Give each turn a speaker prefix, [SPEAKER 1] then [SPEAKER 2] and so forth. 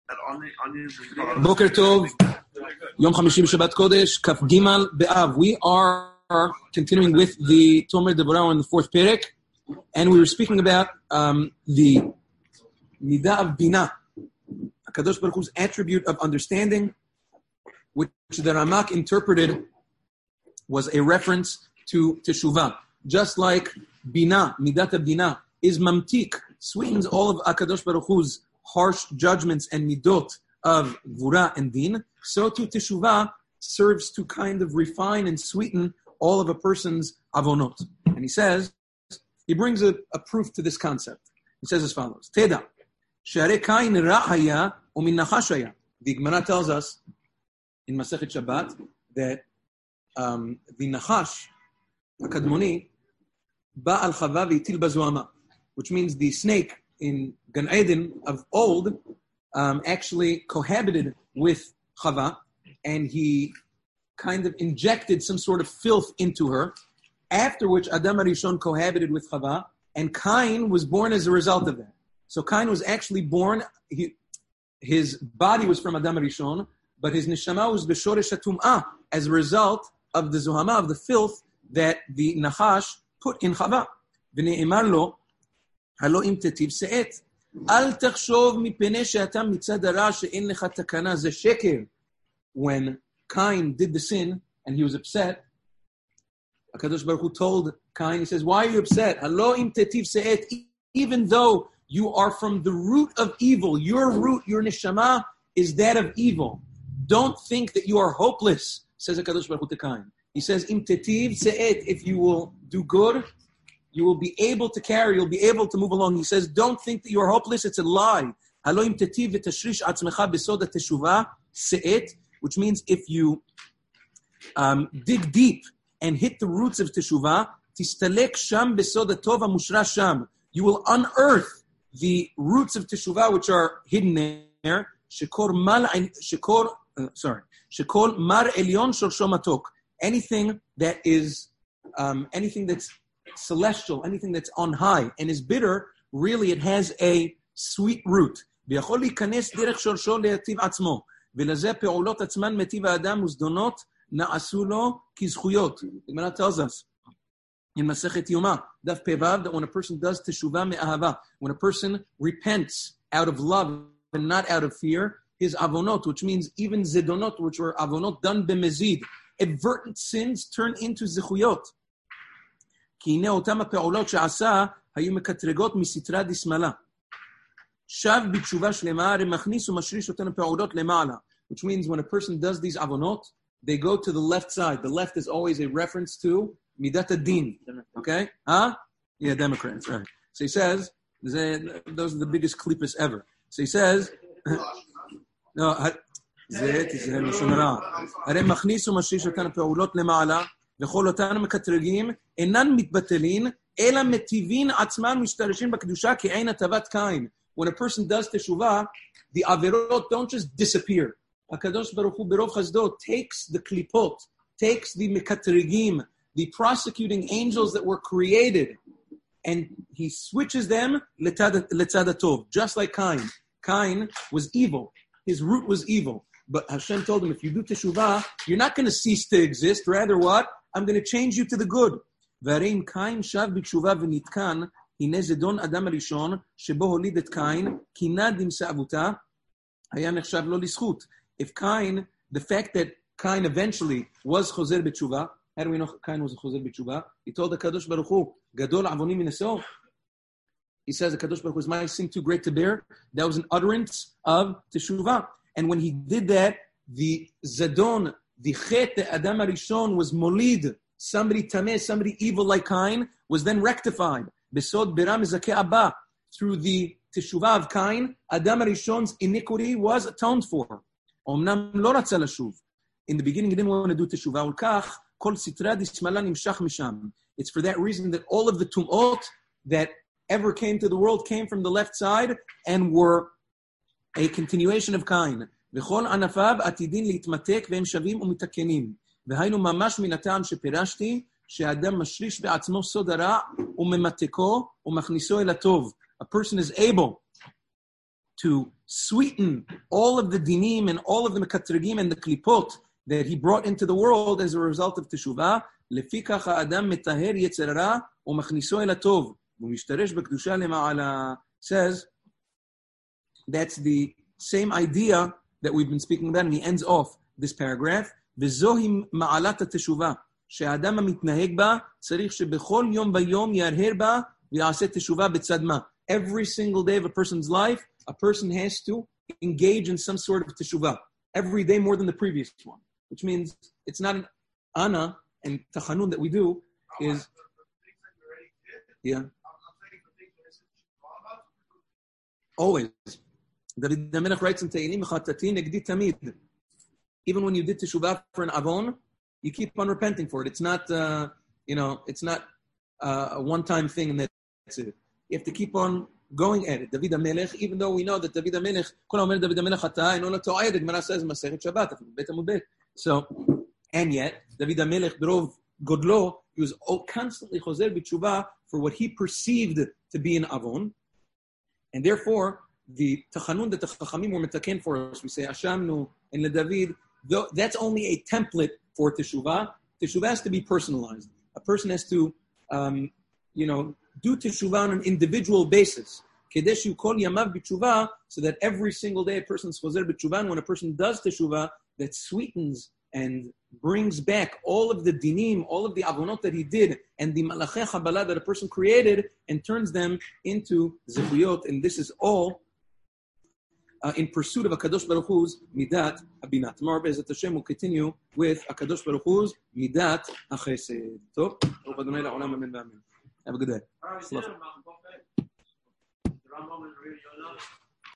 [SPEAKER 1] Boker Tov, Yom Chamishi Shabbat Kodesh, Kaf Gimal Be'av. We are continuing with the Tomer Devorah on the fourth Perek, and we were speaking about the Midah of Binah, HaKadosh Baruch Hu's attribute of understanding, which the Ramak interpreted was a reference to Teshuvah. Just like Binah, Midat Binah, is mamtik, sweetens all of HaKadosh Baruch Hu's harsh judgments and midot of Gvura and Din, so too Teshuvah serves to kind of refine and sweeten all of a person's avonot. And he brings a proof to this concept. He says as follows, Teda, She'arei Kain ra'haya u'min nachash haya. The Gemara tells us in Masechet Shabbat that the Nachash, HaKadmoni, ba'al Chava v'itil bazuama, which means the snake in Gan Eden of old actually cohabited with Chava, and he kind of injected some sort of filth into her, after which Adam HaRishon cohabited with Chava, and Cain was born as a result of that. So Cain was actually born, his body was from Adam HaRishon, but his neshama was b'shoresh hatum'ah, as a result of the zuhama, of the filth that the Nachash put in Chava. V'ne'emar lo, halo im tetiv se'et. Al tachshov mipnei she'ata mitzad hara she'en lecha takana ze sheker. When Cain did the sin and he was upset, HaKadosh Baruch Hu told Cain, he says, why are you upset? Halo im tetiv se'et. Even though you are from the root of evil, your root, your neshama, is that of evil. Don't think that you are hopeless, says HaKadosh Baruch Hu to Cain. He says, im tetiv se'et, if you will do good, you will be able to carry, you'll be able to move along. He says, don't think that you are hopeless, it's a lie. Halo im tetiv v'tashrish atzmecha besod ha'teshuvah se'et, which means if you dig deep and hit the roots of teshuvah, tistalek sham besod ha'tov ha'mushra sham. You will unearth the roots of teshuvah which are hidden there. Shekor mar elyon shorsho matok. Anything that is, anything that's celestial, anything that's on high and is bitter, really it has a sweet root. ויכול להיכנס דרך שורשו להיטיב עצמו. ולזה פעולות עצמן מטיב האדם וזדונות נעשו לו כזכויות. The Gemara tells us in Masechet Yoma, Daf Pevav, that when a person does teshuvah me'ahava, when a person repents out of love and not out of fear, his avonot, which means even zedonot, which were avonot done b'mezid, advertent sins turn into zechuyot. כי הנה אותם הפעולות שעשה היו מקטרגות מסתרה דשמאלה. שב בתשובה שלמה, הרי מכניס ומשריש אותן הפעולות למעלה. Which means when a person does these avonot, they go to the left side. The left is always a reference to midat ad-din. Okay? Huh? Yeah, Democrats, right. So he says, those are the biggest klipas ever. So he says, no, הרי מכניס ומשריש אותן הפעולות למעלה, וכל אותן מקטרגים אינן מתבטלין, אלא מטיבין עצמן משתרשים בקדושה כי אין הטבת קין. When a person does teshuvah, the averot don't just disappear. HaKadosh Baruch Hu berov chasdo takes the klipot, takes the mekatrigim, the prosecuting angels that were created, and he switches them letzad hatov, just like Cain. Cain was evil. His root was evil. But Hashem told him, if you do teshuvah, you're not going to cease to exist. Rather what? I'm going to change you to the good. והרי קין שב בתשובה ונתקן, הנה זדון אדם הראשון, שבו הוליד את קין, קינה דמסעבותה, היה נחשב לו לזכות. If Cain, the fact that Cain eventually was חוזר בתשובה, how do we know Cain was חוזר בתשובה? He told HaKadosh Baruch Hu, גדול עווני מנשוא. He says, HaKadosh Baruch Hu, is my sin too great to bear? That was an utterance of teshuvah. And when he did that, the Zadon, the chet, the Adam HaRishon was molid, somebody tameh, somebody evil like Cain, was then rectified. Besod bera mezakeh abba. Through the teshuvah of Cain, Adam HaRishon's iniquity was atoned for. Omnam lo ratza lashuv. In the beginning, he didn't want to do teshuvah. Ulkach, kol sitra dismala nimshach misham. It's for that reason that all of the tum'ot that ever came to the world came from the left side and were a continuation of Cain. וכל ענפיו עתידין להתמתק והם שווים ומתקנים. והיינו ממש מן הטעם שפירשתי, שהאדם משריש בעצמו סוד הרע וממתקו ומכניסו אל הטוב. A person is able to sweeten all of the dinim and all of the mekatrigim and the klipot that he brought into the world as a result of teshuvah. לפיכך האדם מטהר יצר הרע ומכניסו אל הטוב ומשתרש בקדושה למעלה. Says that's the same idea that we've been speaking about, and he ends off this paragraph. וזוהי מעלת התשובה שהאדם המתנהג בה צריך שבכל יום ויום ירהר בה ויעשה תשובה בצד מה. Every single day of a person's life, a person has to engage in some sort of teshuvah. Every day more than the previous one. Which means it's not an ana and tachanun that we do is... Yeah. Always. David HaMelech writes in Tehillim, Chatati negdi tamid. Even when you did teshuvah for an avon, you keep on repenting for it. It's not, it's not a one-time thing and that's it. You have to keep on going at it. David HaMelech, even though we know that David HaMelech, kol omer David HaMelech chata, and ono to'ayed, the Gemara says, Masechet Shabbat, Bet Amud Bet. So, and yet, David HaMelech drove Godlo, he was constantly chozer b'tshuva for what he perceived to be an avon. And therefore, the tachanun that the chachamim were metaken for us, we say, Ashamnu, and LeDavid, that's only a template for teshuvah. Teshuvah has to be personalized. A person has to, do teshuvah on an individual basis. Kedeshu kol yamav b'teshuvah, so that every single day a person's chozer b'teshuvah, and when a person does teshuvah, that sweetens and brings back all of the dinim, all of the avonot that he did, and the malachei Kabbalah that a person created, and turns them into zechuyot. And this is all in pursuit of HaKadosh Baruch Hu's midat habinah. Tomorrow, Be'ezrat Hashem, will continue with HaKadosh Baruch Hu's midat hachesed. So, have a good day.